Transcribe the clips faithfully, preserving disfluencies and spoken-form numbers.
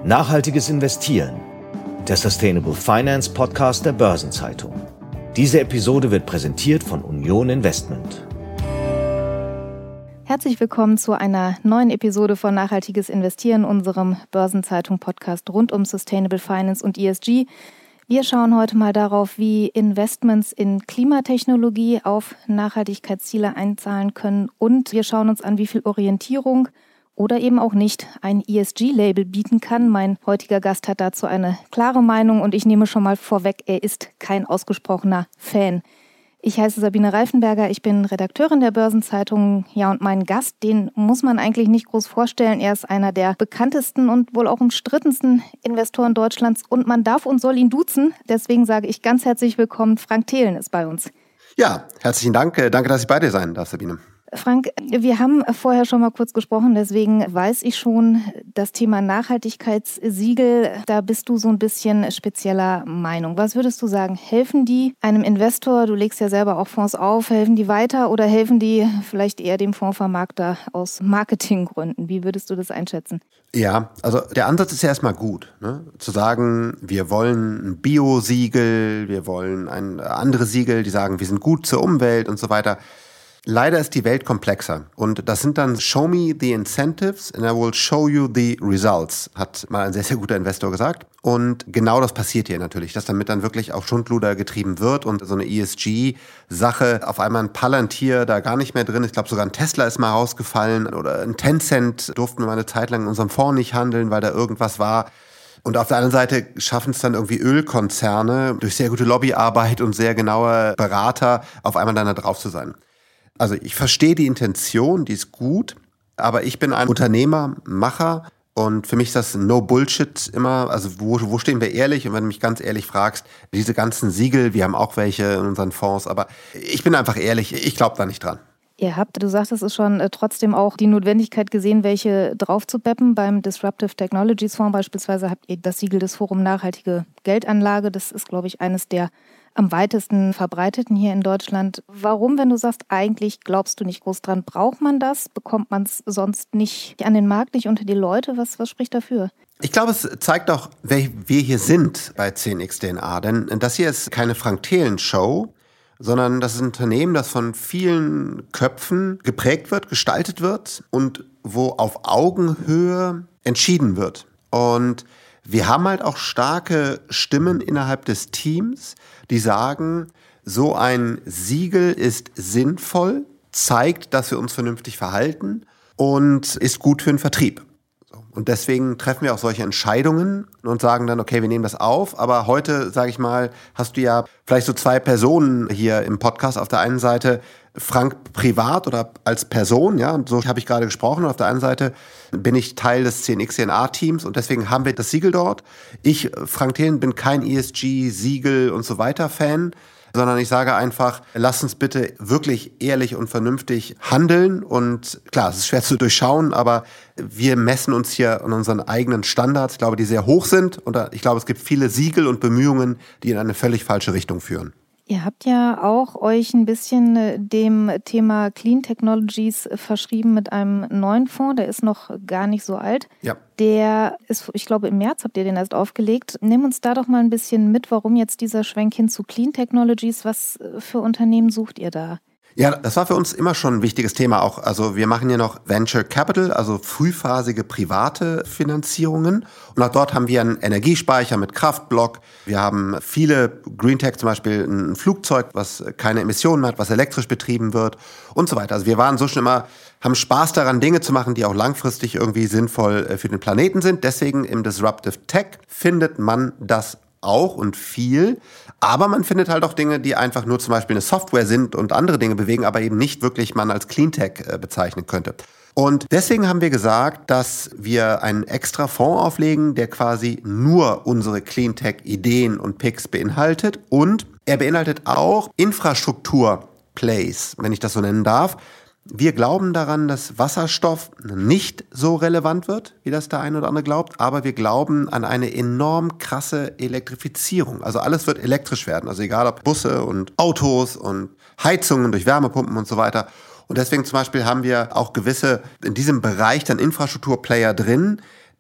Nachhaltiges Investieren, der Sustainable Finance Podcast der Börsenzeitung. Diese Episode wird präsentiert von Union Investment. Herzlich willkommen zu einer neuen Episode von Nachhaltiges Investieren, unserem Börsenzeitung-Podcast rund um Sustainable Finance und E S G. Wir schauen heute mal darauf, wie Investments in Klimatechnologie auf Nachhaltigkeitsziele einzahlen können. Und wir schauen uns an, wie viel Orientierung oder eben auch nicht ein E S G-Label bieten kann. Mein heutiger Gast hat dazu eine klare Meinung und ich nehme schon mal vorweg, er ist kein ausgesprochener Fan. Ich heiße Sabine Reifenberger, ich bin Redakteurin der Börsenzeitung. Ja, und mein Gast, den muss man eigentlich nicht groß vorstellen. Er ist einer der bekanntesten und wohl auch umstrittensten Investoren Deutschlands. Und man darf und soll ihn duzen. Deswegen sage ich ganz herzlich willkommen. Frank Thelen ist bei uns. Ja, herzlichen Dank. Danke, dass ich bei dir sein darf, Sabine. Frank, wir haben vorher schon mal kurz gesprochen, deswegen weiß ich schon, das Thema Nachhaltigkeitssiegel, da bist du so ein bisschen spezieller Meinung. Was würdest du sagen, helfen die einem Investor, du legst ja selber auch Fonds auf, helfen die weiter oder helfen die vielleicht eher dem Fondsvermarkter aus Marketinggründen? Wie würdest du das einschätzen? Ja, also der Ansatz ist ja erstmal gut, ne? Zu sagen, wir wollen ein Bio-Siegel, wir wollen ein andere Siegel, die sagen, wir sind gut zur Umwelt und so weiter. Leider ist die Welt komplexer und das sind dann Show me the incentives and I will show you the results, hat mal ein sehr, sehr guter Investor gesagt. Und genau das passiert hier natürlich, dass damit dann wirklich auf Schundluder getrieben wird und so eine E S G-Sache auf einmal ein Palantir da gar nicht mehr drin. Ich glaube sogar ein Tesla ist mal rausgefallen oder ein Tencent durften wir mal eine Zeit lang in unserem Fonds nicht handeln, weil da irgendwas war. Und auf der anderen Seite schaffen es dann irgendwie Ölkonzerne durch sehr gute Lobbyarbeit und sehr genaue Berater auf einmal dann da drauf zu sein. Also ich verstehe die Intention, die ist gut, aber ich bin ein Unternehmer, Macher und für mich ist das No Bullshit immer, also wo, wo stehen wir ehrlich? Und wenn du mich ganz ehrlich fragst, diese ganzen Siegel, wir haben auch welche in unseren Fonds, aber ich bin einfach ehrlich, ich glaube da nicht dran. Ihr habt, du sagtest es schon, trotzdem auch die Notwendigkeit gesehen, welche draufzupeppen. Beim Disruptive Technologies Fonds beispielsweise habt ihr das Siegel des Forum Nachhaltige Geldanlage. Das ist, glaube ich, eines der am weitesten verbreiteten hier in Deutschland. Warum, wenn du sagst, eigentlich glaubst du nicht groß dran, braucht man das? Bekommt man es sonst nicht an den Markt, nicht unter die Leute? Was, was spricht dafür? Ich glaube, es zeigt auch, wer wir hier sind bei zehn X D N A. Denn das hier ist keine Frank Thelen-Show, sondern das ist ein Unternehmen, das von vielen Köpfen geprägt wird, gestaltet wird und wo auf Augenhöhe entschieden wird. Und wir haben halt auch starke Stimmen innerhalb des Teams, die sagen, so ein Siegel ist sinnvoll, zeigt, dass wir uns vernünftig verhalten und ist gut für den Vertrieb. Und deswegen treffen wir auch solche Entscheidungen und sagen dann, okay, wir nehmen das auf. Aber heute, sage ich mal, hast du ja vielleicht so zwei Personen hier im Podcast. Auf der einen Seite Frank privat oder als Person, ja, und so habe ich gerade gesprochen. Und auf der anderen Seite bin ich Teil des zehn X D N A-Teams und deswegen haben wir das Siegel dort. Ich, Frank Thelen, bin kein E S G-Siegel und so weiter Fan, sondern ich sage einfach, lasst uns bitte wirklich ehrlich und vernünftig handeln. Und klar, es ist schwer zu durchschauen, aber wir messen uns hier an unseren eigenen Standards, ich glaube, die sehr hoch sind. Und ich glaube, es gibt viele Siegel und Bemühungen, die in eine völlig falsche Richtung führen. Ihr habt ja auch euch ein bisschen dem Thema Clean Technologies verschrieben mit einem neuen Fonds, der ist noch gar nicht so alt. Ja. Der ist, ich glaube, im März habt ihr den erst aufgelegt. Nimm uns da doch mal ein bisschen mit, warum jetzt dieser Schwenk hin zu Clean Technologies, was für Unternehmen sucht ihr da? Ja, das war für uns immer schon ein wichtiges Thema auch. Also wir machen ja noch Venture Capital, also frühphasige private Finanzierungen. Und auch dort haben wir einen Energiespeicher mit Kraftblock. Wir haben viele Green Tech, zum Beispiel ein Flugzeug, was keine Emissionen hat, was elektrisch betrieben wird und so weiter. Also wir waren so schon immer, haben Spaß daran, Dinge zu machen, die auch langfristig irgendwie sinnvoll für den Planeten sind. Deswegen im Disruptive Tech findet man das auch und viel, aber man findet halt auch Dinge, die einfach nur zum Beispiel eine Software sind und andere Dinge bewegen, aber eben nicht wirklich man als Cleantech äh, bezeichnen könnte. Und deswegen haben wir gesagt, dass wir einen extra Fonds auflegen, der quasi nur unsere Cleantech-Ideen und Picks beinhaltet und er beinhaltet auch Infrastruktur-Plays, wenn ich das so nennen darf. Wir glauben daran, dass Wasserstoff nicht so relevant wird, wie das der eine oder andere glaubt, aber wir glauben an eine enorm krasse Elektrifizierung. Also alles wird elektrisch werden, also egal ob Busse und Autos und Heizungen durch Wärmepumpen und so weiter. Und deswegen zum Beispiel haben wir auch gewisse in diesem Bereich dann Infrastrukturplayer drin,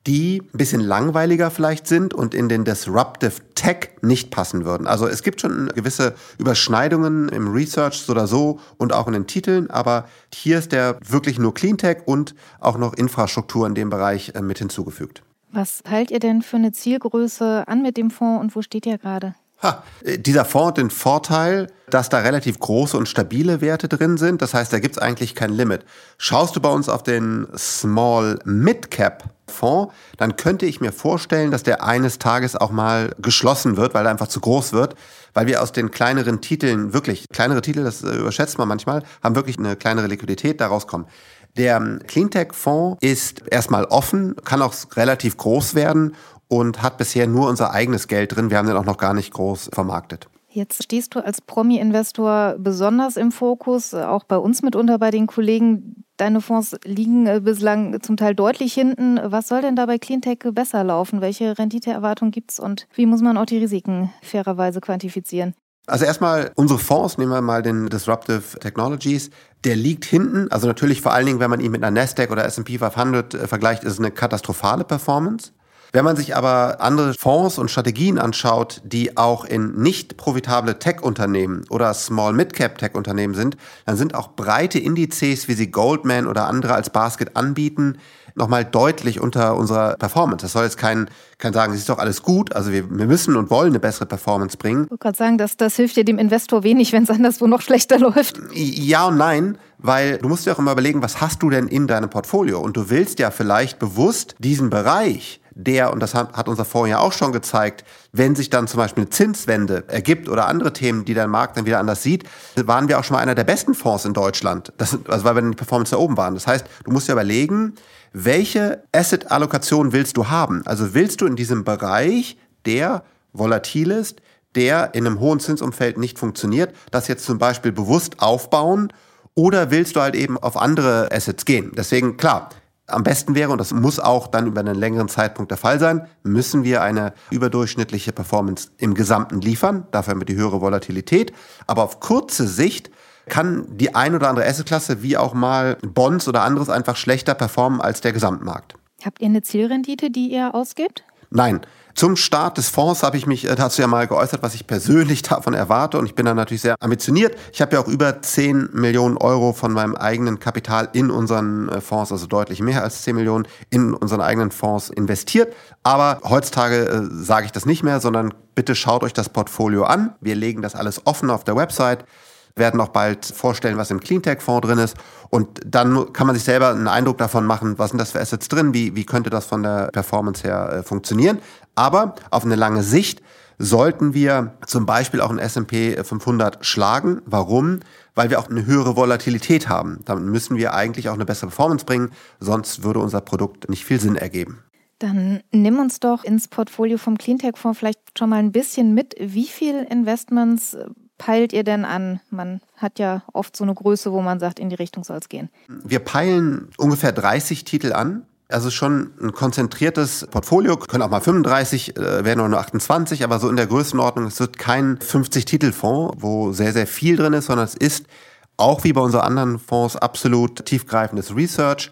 die ein bisschen langweiliger vielleicht sind und in den Disruptive Tech nicht passen würden. Also es gibt schon gewisse Überschneidungen im Research so oder so und auch in den Titeln, aber hier ist der wirklich nur Cleantech und auch noch Infrastruktur in dem Bereich mit hinzugefügt. Was peilt ihr denn für eine Zielgröße an mit dem Fonds und wo steht ihr gerade? Ha, dieser Fonds hat den Vorteil, dass da relativ große und stabile Werte drin sind. Das heißt, da gibt es eigentlich kein Limit. Schaust du bei uns auf den Small Mid-Cap Fonds, dann könnte ich mir vorstellen, dass der eines Tages auch mal geschlossen wird, weil er einfach zu groß wird, weil wir aus den kleineren Titeln, wirklich kleinere Titel, das überschätzt man manchmal, haben wirklich eine kleinere Liquidität, da rauskommen. Der Cleantech-Fonds ist erstmal offen, kann auch relativ groß werden und hat bisher nur unser eigenes Geld drin. Wir haben den auch noch gar nicht groß vermarktet. Jetzt stehst du als Promi-Investor besonders im Fokus, auch bei uns mitunter bei den Kollegen. Deine Fonds liegen bislang zum Teil deutlich hinten. Was soll denn da bei Cleantech besser laufen? Welche Renditeerwartung gibt es und wie muss man auch die Risiken fairerweise quantifizieren? Also erstmal unsere Fonds, nehmen wir mal den Disruptive Technologies, der liegt hinten. Also natürlich vor allen Dingen, wenn man ihn mit einer Nasdaq oder S and P fünfhundert äh, vergleicht, ist es eine katastrophale Performance. Wenn man sich aber andere Fonds und Strategien anschaut, die auch in nicht profitable Tech-Unternehmen oder Small-Mid-Cap-Tech-Unternehmen sind, dann sind auch breite Indizes, wie sie Goldman oder andere als Basket anbieten, nochmal deutlich unter unserer Performance. Das soll jetzt kein, kein sagen, es ist doch alles gut, also wir, wir müssen und wollen eine bessere Performance bringen. Ich wollte gerade sagen, das, das hilft ja dem Investor wenig, wenn es anderswo noch schlechter läuft. Ja und nein, weil du musst dir auch immer überlegen, was hast du denn in deinem Portfolio? Und du willst ja vielleicht bewusst diesen Bereich, der, und das hat, hat unser Fonds ja auch schon gezeigt, wenn sich dann zum Beispiel eine Zinswende ergibt oder andere Themen, die der Markt dann wieder anders sieht, waren wir auch schon mal einer der besten Fonds in Deutschland. Das, also weil wir in die Performance da oben waren. Das heißt, du musst dir überlegen, welche Asset-Allokation willst du haben? Also willst du in diesem Bereich, der volatil ist, der in einem hohen Zinsumfeld nicht funktioniert, das jetzt zum Beispiel bewusst aufbauen oder willst du halt eben auf andere Assets gehen? Deswegen, klar, am besten wäre, und das muss auch dann über einen längeren Zeitpunkt der Fall sein, müssen wir eine überdurchschnittliche Performance im Gesamten liefern. Dafür haben wir die höhere Volatilität. Aber auf kurze Sicht kann die ein oder andere Assetklasse wie auch mal Bonds oder anderes einfach schlechter performen als der Gesamtmarkt. Habt ihr eine Zielrendite, die ihr ausgebt? Nein. Zum Start des Fonds habe ich mich dazu ja mal geäußert, was ich persönlich davon erwarte. Und ich bin da natürlich sehr ambitioniert. Ich habe ja auch über zehn Millionen Euro von meinem eigenen Kapital in unseren Fonds, also deutlich mehr als zehn Millionen, in unseren eigenen Fonds investiert. Aber heutzutage äh, sage ich das nicht mehr, sondern bitte schaut euch das Portfolio an. Wir legen das alles offen auf der Website. Werden auch bald vorstellen, was im Cleantech-Fonds drin ist. Und dann kann man sich selber einen Eindruck davon machen, was sind das für Assets drin, wie, wie könnte das von der Performance her äh, funktionieren. Aber auf eine lange Sicht sollten wir zum Beispiel auch einen S and P fünfhundert schlagen. Warum? Weil wir auch eine höhere Volatilität haben. Damit müssen wir eigentlich auch eine bessere Performance bringen, sonst würde unser Produkt nicht viel Sinn ergeben. Dann nimm uns doch ins Portfolio vom Cleantech-Fonds vielleicht schon mal ein bisschen mit. Wie viel Investments peilt ihr denn an? Man hat ja oft so eine Größe, wo man sagt, in die Richtung soll es gehen. Wir peilen ungefähr dreißig Titel an. Also schon ein konzentriertes Portfolio, können auch mal fünfunddreißig, äh, werden auch nur achtundzwanzig, aber so in der Größenordnung, es wird kein fünfzig-Titel-Fonds, wo sehr, sehr viel drin ist, sondern es ist auch wie bei unseren anderen Fonds absolut tiefgreifendes Research,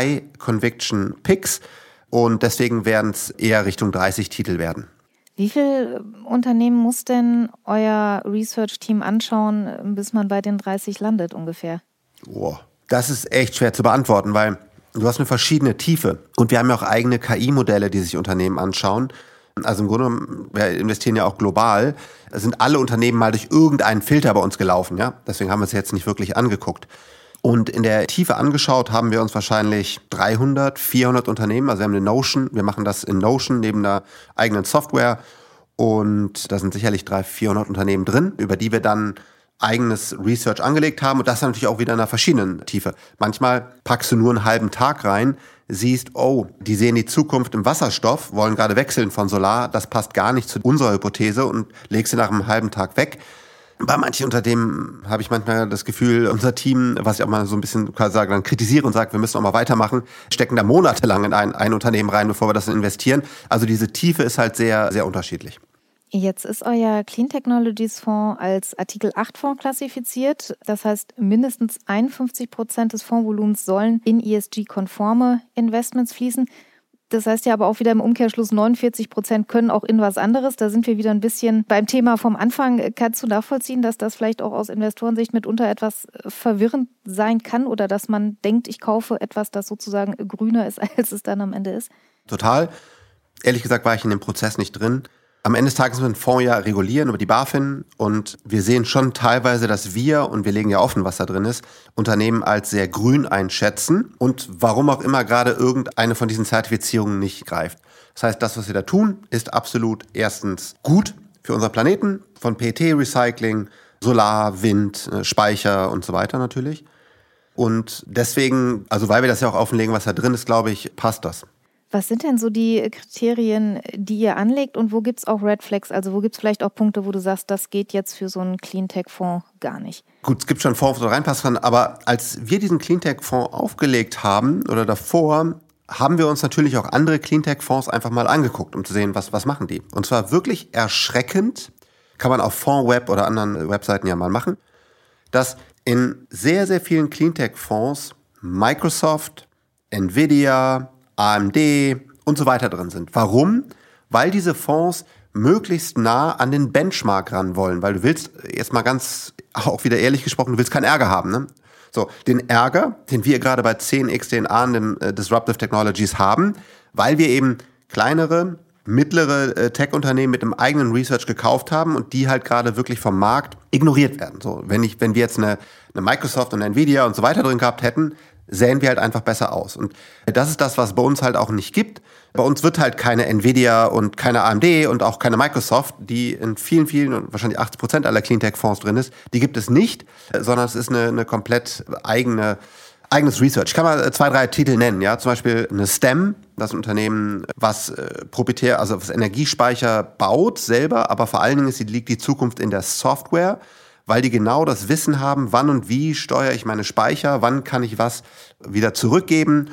High-Conviction-Picks und deswegen werden es eher Richtung dreißig Titel werden. Wie viele Unternehmen muss denn euer Research-Team anschauen, bis man bei den dreißig landet ungefähr? Boah, das ist echt schwer zu beantworten, weil du hast eine verschiedene Tiefe. Und wir haben ja auch eigene K I-Modelle, die sich Unternehmen anschauen. Also im Grunde genommen, wir investieren ja auch global. Es sind alle Unternehmen mal durch irgendeinen Filter bei uns gelaufen, ja. Deswegen haben wir es jetzt nicht wirklich angeguckt. Und in der Tiefe angeschaut haben wir uns wahrscheinlich dreihundert, vierhundert Unternehmen. Also wir haben eine Notion, wir machen das in Notion neben einer eigenen Software. Und da sind sicherlich dreihundert, vierhundert Unternehmen drin, über die wir dann eigenes Research angelegt haben. Und das natürlich auch wieder in einer verschiedenen Tiefe. Manchmal packst du nur einen halben Tag rein, siehst, oh, die sehen die Zukunft im Wasserstoff, wollen gerade wechseln von Solar. Das passt gar nicht zu unserer Hypothese und legst sie nach einem halben Tag weg. Bei manchen Unternehmen habe ich manchmal das Gefühl, unser Team, was ich auch mal so ein bisschen quasi sage, dann kritisiere und sage, wir müssen auch mal weitermachen, stecken da monatelang in ein, ein Unternehmen rein, bevor wir das investieren. Also diese Tiefe ist halt sehr, sehr unterschiedlich. Jetzt ist euer Clean Technologies Fonds als Artikel acht Fonds klassifiziert. Das heißt, mindestens einundfünfzig Prozent des Fondsvolumens sollen in E S G-konforme Investments fließen. Das heißt ja aber auch wieder im Umkehrschluss, neunundvierzig Prozent können auch in was anderes. Da sind wir wieder ein bisschen beim Thema vom Anfang. Kannst du nachvollziehen, dass das vielleicht auch aus Investorensicht mitunter etwas verwirrend sein kann oder dass man denkt, ich kaufe etwas, das sozusagen grüner ist, als es dann am Ende ist? Total. Ehrlich gesagt war ich in dem Prozess nicht drin. Am Ende des Tages müssen wir den Fonds ja regulieren über die BaFin und wir sehen schon teilweise, dass wir, und wir legen ja offen, was da drin ist, Unternehmen als sehr grün einschätzen und warum auch immer gerade irgendeine von diesen Zertifizierungen nicht greift. Das heißt, das, was wir da tun, ist absolut erstens gut für unseren Planeten, von P E T-Recycling, Solar, Wind, Speicher und so weiter natürlich. Und deswegen, also weil wir das ja auch offenlegen, was da drin ist, glaube ich, passt das. Was sind denn so die Kriterien, die ihr anlegt und wo gibt es auch Red Flags? Also wo gibt es vielleicht auch Punkte, wo du sagst, das geht jetzt für so einen Cleantech-Fonds gar nicht? Gut, es gibt schon Fonds, wo da reinpassen kann, aber als wir diesen Cleantech-Fonds aufgelegt haben oder davor, haben wir uns natürlich auch andere Cleantech-Fonds einfach mal angeguckt, um zu sehen, was, was machen die. Und zwar wirklich erschreckend, kann man auf Fondsweb oder anderen Webseiten ja mal machen, dass in sehr, sehr vielen Cleantech-Fonds Microsoft, Nvidia, A M D und so weiter drin sind. Warum? Weil diese Fonds möglichst nah an den Benchmark ran wollen, weil du willst, jetzt mal ganz, auch wieder ehrlich gesprochen, du willst keinen Ärger haben, ne? So, den Ärger, den wir gerade bei zehn X D N A und den äh, Disruptive Technologies haben, weil wir eben kleinere, mittlere äh, Tech-Unternehmen mit einem eigenen Research gekauft haben und die halt gerade wirklich vom Markt ignoriert werden. So, wenn ich, wenn wir jetzt eine, eine Microsoft und eine Nvidia und so weiter drin gehabt hätten, sähen wir halt einfach besser aus. Und das ist das, was es bei uns halt auch nicht gibt. Bei uns wird halt keine Nvidia und keine A M D und auch keine Microsoft, die in vielen, vielen und wahrscheinlich achtzig Prozent aller Cleantech-Fonds drin ist. Die gibt es nicht, sondern es ist eine, eine komplett eigene, eigenes Research. Ich kann mal zwei, drei Titel nennen. Ja, zum Beispiel eine Stem, das ist ein Unternehmen, was äh, proprietär, also was Energiespeicher baut selber, aber vor allen Dingen ist, liegt die Zukunft in der Software, weil die genau das Wissen haben, wann und wie steuere ich meine Speicher, wann kann ich was wieder zurückgeben.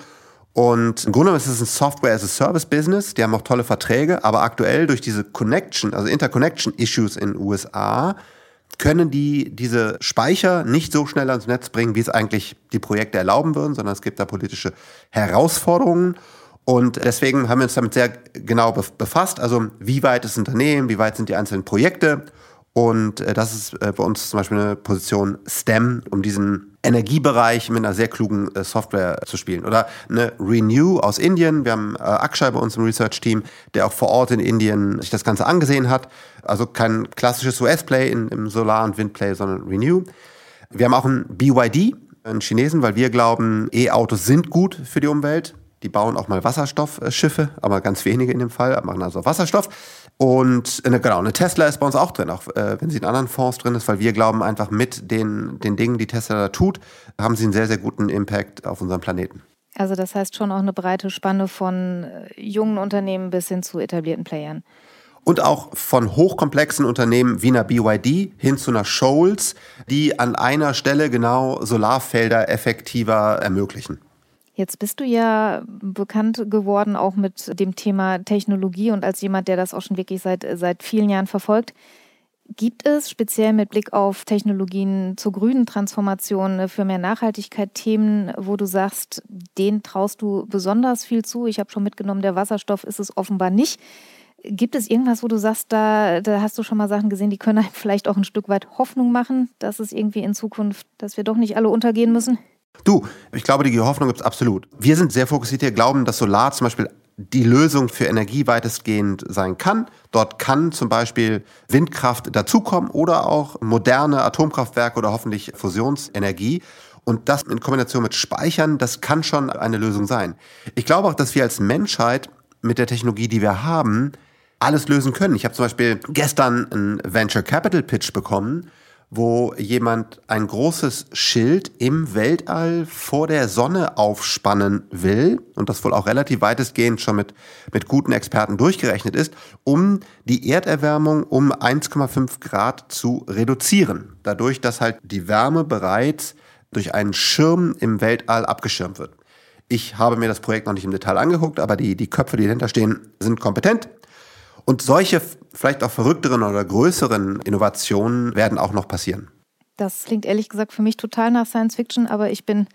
Und im Grunde ist es ein Software-as-a-Service-Business, die haben auch tolle Verträge, aber aktuell durch diese Connection, also Interconnection-Issues in den U S A, können die diese Speicher nicht so schnell ans Netz bringen, wie es eigentlich die Projekte erlauben würden, sondern es gibt da politische Herausforderungen. Und deswegen haben wir uns damit sehr genau befasst, also wie weit ist das Unternehmen, wie weit sind die einzelnen Projekte. Und äh, das ist äh, bei uns zum Beispiel eine Position Stem, um diesen Energiebereich mit einer sehr klugen äh, Software zu spielen. Oder eine Renew aus Indien. Wir haben äh, Akshay bei uns im Research-Team, der auch vor Ort in Indien sich das Ganze angesehen hat. Also kein klassisches U S-Play im Solar- und Windplay, sondern Renew. Wir haben auch einen B Y D, einen Chinesen, weil wir glauben, E-Autos sind gut für die Umwelt. Die bauen auch mal Wasserstoffschiffe, aber ganz wenige in dem Fall, machen also Wasserstoff. Und eine, genau, eine Tesla ist bei uns auch drin, auch äh, wenn sie in anderen Fonds drin ist, weil wir glauben einfach mit den, den Dingen, die Tesla da tut, haben sie einen sehr, sehr guten Impact auf unseren Planeten. Also das heißt schon auch eine breite Spanne von jungen Unternehmen bis hin zu etablierten Playern. Und auch von hochkomplexen Unternehmen wie einer B Y D hin zu einer Shoals, die an einer Stelle genau Solarfelder effektiver ermöglichen. Jetzt bist du ja bekannt geworden auch mit dem Thema Technologie und als jemand, der das auch schon wirklich seit, seit vielen Jahren verfolgt. Gibt es speziell mit Blick auf Technologien zur grünen Transformation für mehr Nachhaltigkeit Themen, wo du sagst, denen traust du besonders viel zu? Ich habe schon mitgenommen, der Wasserstoff ist es offenbar nicht. Gibt es irgendwas, wo du sagst, da, da hast du schon mal Sachen gesehen, die können einem vielleicht auch ein Stück weit Hoffnung machen, dass es irgendwie in Zukunft, dass wir doch nicht alle untergehen müssen? Du, ich glaube, die Hoffnung gibt es absolut. Wir sind sehr fokussiert hier, glauben, dass Solar zum Beispiel die Lösung für Energie weitestgehend sein kann. Dort kann zum Beispiel Windkraft dazukommen oder auch moderne Atomkraftwerke oder hoffentlich Fusionsenergie. Und das in Kombination mit Speichern, das kann schon eine Lösung sein. Ich glaube auch, dass wir als Menschheit mit der Technologie, die wir haben, alles lösen können. Ich habe zum Beispiel gestern einen Venture Capital Pitch bekommen, wo jemand ein großes Schild im Weltall vor der Sonne aufspannen will und das wohl auch relativ weitestgehend schon mit, mit guten Experten durchgerechnet ist, um die Erderwärmung um eins Komma fünf Grad zu reduzieren. Dadurch, dass halt die Wärme bereits durch einen Schirm im Weltall abgeschirmt wird. Ich habe mir das Projekt noch nicht im Detail angeguckt, aber die, die Köpfe, die dahinter stehen, sind kompetent. Und solche vielleicht auch verrückteren oder größeren Innovationen werden auch noch passieren. Das klingt ehrlich gesagt für mich total nach Science Fiction, aber ich bin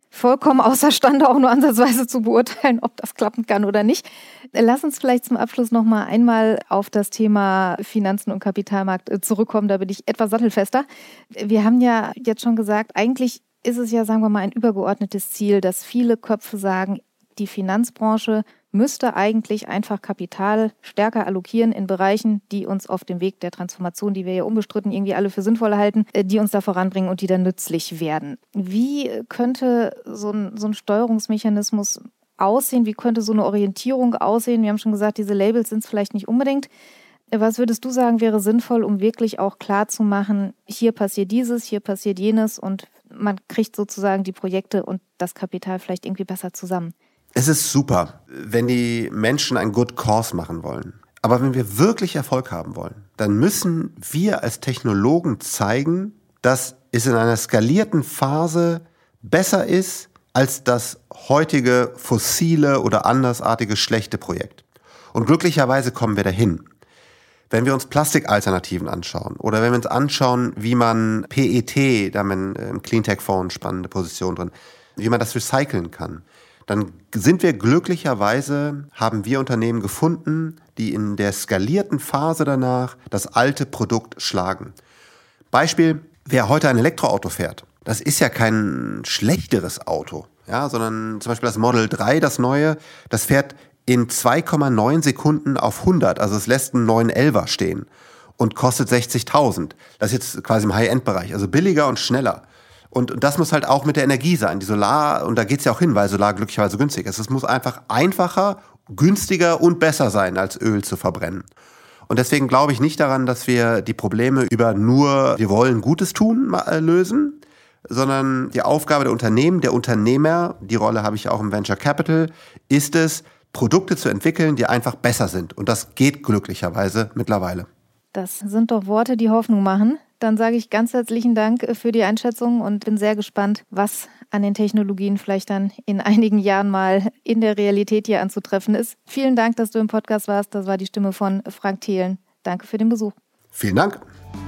vollkommen außerstande, auch nur ansatzweise zu beurteilen, ob das klappen kann oder nicht. Lass uns vielleicht zum Abschluss noch mal einmal auf das Thema Finanzen und Kapitalmarkt zurückkommen. Da bin ich etwas sattelfester. Wir haben ja jetzt schon gesagt, eigentlich ist es ja, sagen wir mal, ein übergeordnetes Ziel, dass viele Köpfe sagen, die Finanzbranche müsste eigentlich einfach Kapital stärker allokieren in Bereichen, die uns auf dem Weg der Transformation, die wir ja unbestritten irgendwie alle für sinnvoll halten, die uns da voranbringen und die dann nützlich werden. Wie könnte so ein, so ein Steuerungsmechanismus aussehen? Wie könnte so eine Orientierung aussehen? Wir haben schon gesagt, diese Labels sind es vielleicht nicht unbedingt. Was würdest du sagen, wäre sinnvoll, um wirklich auch klar zu machen, hier passiert dieses, hier passiert jenes und man kriegt sozusagen die Projekte und das Kapital vielleicht irgendwie besser zusammen? Es ist super, wenn die Menschen einen Good Cause machen wollen. Aber wenn wir wirklich Erfolg haben wollen, dann müssen wir als Technologen zeigen, dass es in einer skalierten Phase besser ist als das heutige fossile oder andersartige schlechte Projekt. Und glücklicherweise kommen wir dahin. Wenn wir uns Plastikalternativen anschauen oder wenn wir uns anschauen, wie man P E T, da haben wir im Cleantech-Fonds eine spannende Position drin, wie man das recyceln kann, dann sind wir glücklicherweise, haben wir Unternehmen gefunden, die in der skalierten Phase danach das alte Produkt schlagen. Beispiel, wer heute ein Elektroauto fährt, das ist ja kein schlechteres Auto, ja, sondern zum Beispiel das Model drei, das neue, das fährt in zwei Komma neun Sekunden auf hundert, also es lässt einen neun elfer stehen und kostet sechzigtausend. Das ist jetzt quasi im High-End-Bereich, also billiger und schneller. Und das muss halt auch mit der Energie sein. Die Solar, und da geht's ja auch hin, weil Solar glücklicherweise günstig ist. Es muss einfach einfacher, günstiger und besser sein, als Öl zu verbrennen. Und deswegen glaube ich nicht daran, dass wir die Probleme über nur, wir wollen Gutes tun, lösen, sondern die Aufgabe der Unternehmen, der Unternehmer, die Rolle habe ich auch im Venture Capital, ist es, Produkte zu entwickeln, die einfach besser sind. Und das geht glücklicherweise mittlerweile. Das sind doch Worte, die Hoffnung machen. Dann sage ich ganz herzlichen Dank für die Einschätzung und bin sehr gespannt, was an den Technologien vielleicht dann in einigen Jahren mal in der Realität hier anzutreffen ist. Vielen Dank, dass du im Podcast warst. Das war die Stimme von Frank Thelen. Danke für den Besuch. Vielen Dank.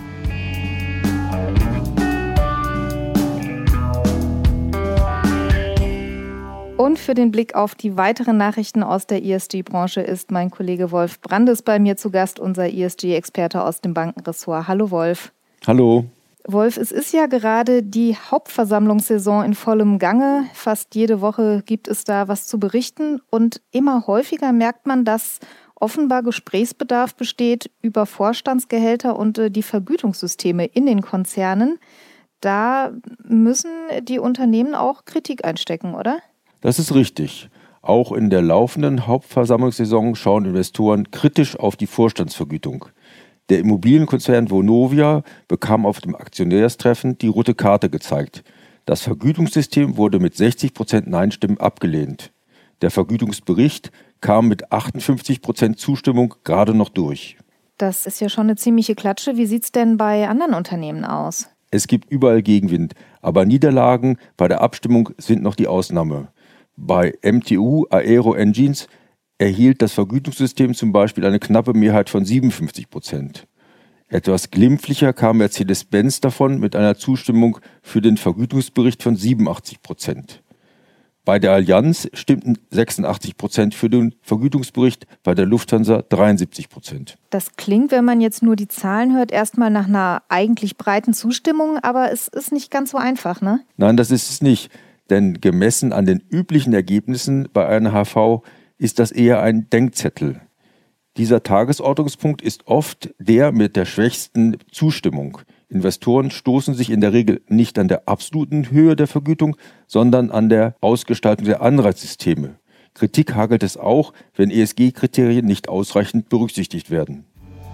Und für den Blick auf die weiteren Nachrichten aus der E S G-Branche ist mein Kollege Wolf Brandes bei mir zu Gast, unser E S G-Experte aus dem Bankenressort. Hallo Wolf. Hallo. Wolf, es ist ja gerade die Hauptversammlungssaison in vollem Gange. Fast jede Woche gibt es da was zu berichten und immer häufiger merkt man, dass offenbar Gesprächsbedarf besteht über Vorstandsgehälter und äh, die Vergütungssysteme in den Konzernen. Da müssen die Unternehmen auch Kritik einstecken, oder? Das ist richtig. Auch in der laufenden Hauptversammlungssaison schauen Investoren kritisch auf die Vorstandsvergütung. Der Immobilienkonzern Vonovia bekam auf dem Aktionärstreffen die rote Karte gezeigt. Das Vergütungssystem wurde mit sechzig Prozent Nein-Stimmen abgelehnt. Der Vergütungsbericht kam mit achtundfünfzig Prozent Zustimmung gerade noch durch. Das ist ja schon eine ziemliche Klatsche. Wie sieht es denn bei anderen Unternehmen aus? Es gibt überall Gegenwind, aber Niederlagen bei der Abstimmung sind noch die Ausnahme. Bei M T U Aero Engines erhielt das Vergütungssystem zum Beispiel eine knappe Mehrheit von siebenundfünfzig Prozent. Etwas glimpflicher kam Mercedes-Benz davon mit einer Zustimmung für den Vergütungsbericht von siebenundachtzig Prozent. Bei der Allianz stimmten sechsundachtzig Prozent für den Vergütungsbericht, bei der Lufthansa dreiundsiebzig Prozent. Das klingt, wenn man jetzt nur die Zahlen hört, erstmal nach einer eigentlich breiten Zustimmung, aber es ist nicht ganz so einfach, ne? Nein, das ist es nicht. Denn gemessen an den üblichen Ergebnissen bei einer H V ist das eher ein Denkzettel. Dieser Tagesordnungspunkt ist oft der mit der schwächsten Zustimmung. Investoren stoßen sich in der Regel nicht an der absoluten Höhe der Vergütung, sondern an der Ausgestaltung der Anreizsysteme. Kritik hagelt es auch, wenn E S G-Kriterien nicht ausreichend berücksichtigt werden.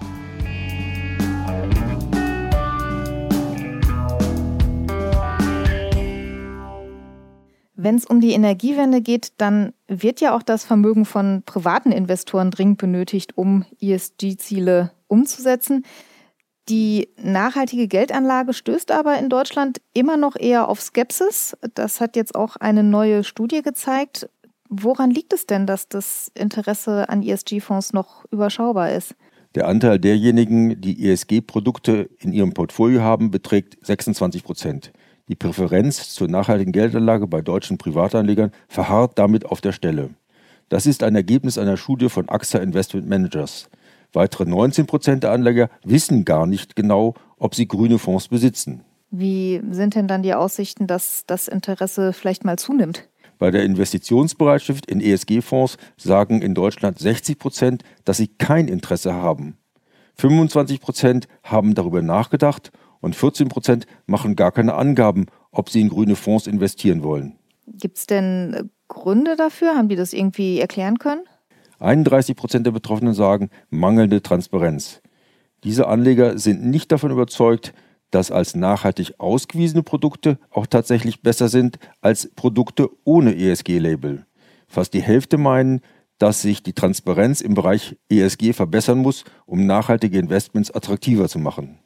Wenn es um die Energiewende geht, dann wird ja auch das Vermögen von privaten Investoren dringend benötigt, um E S G-Ziele umzusetzen. Die nachhaltige Geldanlage stößt aber in Deutschland immer noch eher auf Skepsis. Das hat jetzt auch eine neue Studie gezeigt. Woran liegt es denn, dass das Interesse an E S G-Fonds noch überschaubar ist? Der Anteil derjenigen, die E S G-Produkte in ihrem Portfolio haben, beträgt sechsundzwanzig Prozent. Die Präferenz zur nachhaltigen Geldanlage bei deutschen Privatanlegern verharrt damit auf der Stelle. Das ist ein Ergebnis einer Studie von A X A Investment Managers. Weitere neunzehn Prozent der Anleger wissen gar nicht genau, ob sie grüne Fonds besitzen. Wie sind denn dann die Aussichten, dass das Interesse vielleicht mal zunimmt? Bei der Investitionsbereitschaft in E S G-Fonds sagen in Deutschland sechzig Prozent, dass sie kein Interesse haben. fünfundzwanzig Prozent haben darüber nachgedacht und vierzehn Prozent machen gar keine Angaben, ob sie in grüne Fonds investieren wollen. Gibt es denn Gründe dafür? Haben die das irgendwie erklären können? einunddreißig Prozent der Betroffenen sagen mangelnde Transparenz. Diese Anleger sind nicht davon überzeugt, dass als nachhaltig ausgewiesene Produkte auch tatsächlich besser sind als Produkte ohne E S G-Label. Fast die Hälfte meinen, dass sich die Transparenz im Bereich E S G verbessern muss, um nachhaltige Investments attraktiver zu machen.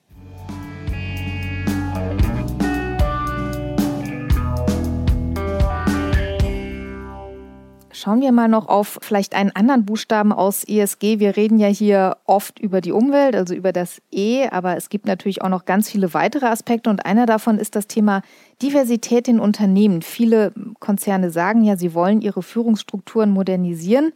Schauen wir mal noch auf vielleicht einen anderen Buchstaben aus E S G. Wir reden ja hier oft über die Umwelt, also über das E, aber es gibt natürlich auch noch ganz viele weitere Aspekte und einer davon ist das Thema Diversität in Unternehmen. Viele Konzerne sagen ja, sie wollen ihre Führungsstrukturen modernisieren.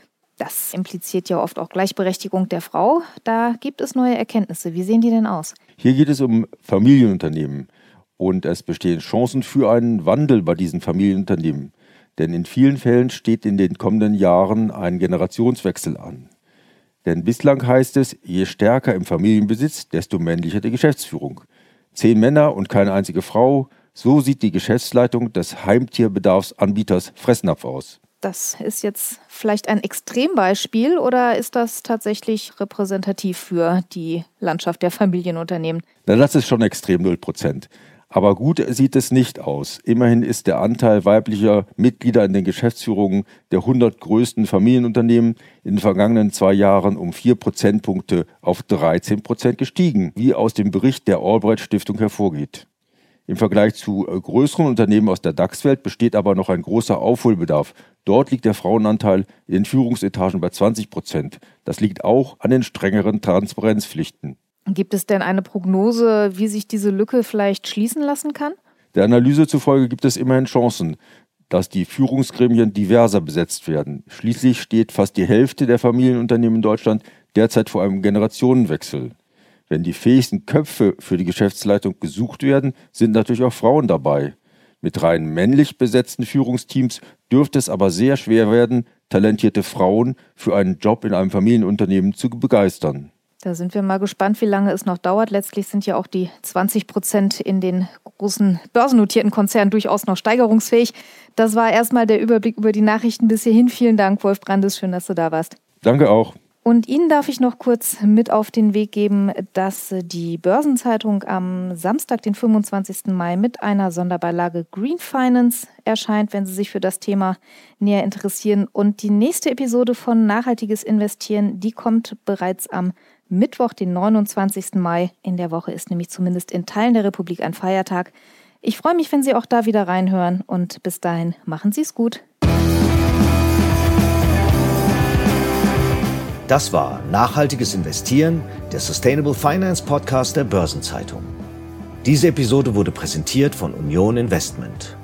Das impliziert ja oft auch Gleichberechtigung der Frau. Da gibt es neue Erkenntnisse. Wie sehen die denn aus? Hier geht es um Familienunternehmen und es bestehen Chancen für einen Wandel bei diesen Familienunternehmen. Denn in vielen Fällen steht in den kommenden Jahren ein Generationswechsel an. Denn bislang heißt es, je stärker im Familienbesitz, desto männlicher die Geschäftsführung. Zehn Männer und keine einzige Frau, so sieht die Geschäftsleitung des Heimtierbedarfsanbieters Fressnapf aus. Das ist jetzt vielleicht ein Extrembeispiel oder ist das tatsächlich repräsentativ für die Landschaft der Familienunternehmen? Na, das ist schon extrem null Prozent. Aber gut sieht es nicht aus. Immerhin ist der Anteil weiblicher Mitglieder in den Geschäftsführungen der hundert größten Familienunternehmen in den vergangenen zwei Jahren um vier Prozentpunkte auf dreizehn Prozent gestiegen, wie aus dem Bericht der Albright Stiftung hervorgeht. Im Vergleich zu größeren Unternehmen aus der DAX-Welt besteht aber noch ein großer Aufholbedarf. Dort liegt der Frauenanteil in den Führungsetagen bei zwanzig Prozent. Das liegt auch an den strengeren Transparenzpflichten. Gibt es denn eine Prognose, wie sich diese Lücke vielleicht schließen lassen kann? Der Analyse zufolge gibt es immerhin Chancen, dass die Führungsgremien diverser besetzt werden. Schließlich steht fast die Hälfte der Familienunternehmen in Deutschland derzeit vor einem Generationenwechsel. Wenn die fähigsten Köpfe für die Geschäftsleitung gesucht werden, sind natürlich auch Frauen dabei. Mit rein männlich besetzten Führungsteams dürfte es aber sehr schwer werden, talentierte Frauen für einen Job in einem Familienunternehmen zu begeistern. Da sind wir mal gespannt, wie lange es noch dauert. Letztlich sind ja auch die zwanzig Prozent in den großen börsennotierten Konzernen durchaus noch steigerungsfähig. Das war erstmal der Überblick über die Nachrichten bis hierhin. Vielen Dank, Wolf Brandes. Schön, dass du da warst. Danke auch. Und Ihnen darf ich noch kurz mit auf den Weg geben, dass die Börsenzeitung am Samstag, den fünfundzwanzigsten Mai, mit einer Sonderbeilage Green Finance erscheint, wenn Sie sich für das Thema näher interessieren. Und die nächste Episode von Nachhaltiges Investieren, die kommt bereits am Mittwoch, den neunundzwanzigsten Mai. In der Woche ist nämlich zumindest in Teilen der Republik ein Feiertag. Ich freue mich, wenn Sie auch da wieder reinhören und bis dahin machen Sie es gut. Das war Nachhaltiges Investieren, der Sustainable Finance Podcast der Börsenzeitung. Diese Episode wurde präsentiert von Union Investment.